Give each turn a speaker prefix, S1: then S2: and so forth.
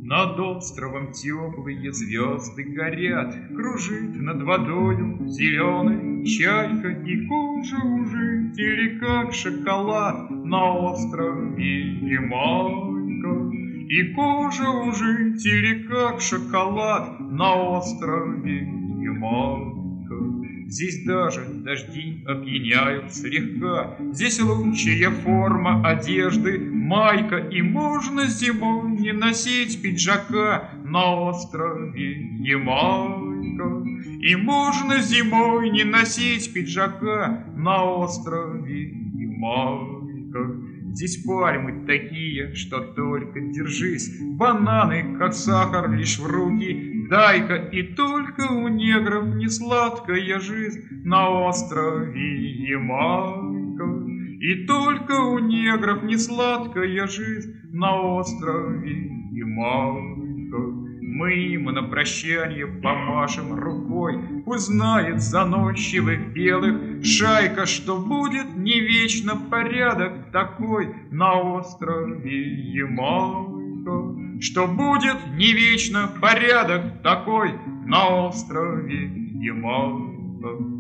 S1: Над островом теплые звезды горят, кружит над водою зеленая чайка, и кожа у жителей, как шоколад, на острове Ямайка. И кожа у жителей, как шоколад, на острове Ямайка. Здесь даже дожди опьяняют слегка, здесь лучшая форма одежды майка, и можно зимой не носить пиджака на острове Ямайка. И можно зимой не носить пиджака на острове Ямайка. Здесь пальмы такие, что только держись, бананы, как сахар, лишь в руки дай-ка, и только у негров не сладкая жизнь на острове Ямайка. И только у негров не сладкая жизнь на острове Ямайка. Мы им на прощание помашем рукой, пусть знает заносчивых белых шайка, что будет не вечно порядок такой на острове Ямайка. Что будет не вечно порядок такой на острове Ямайка.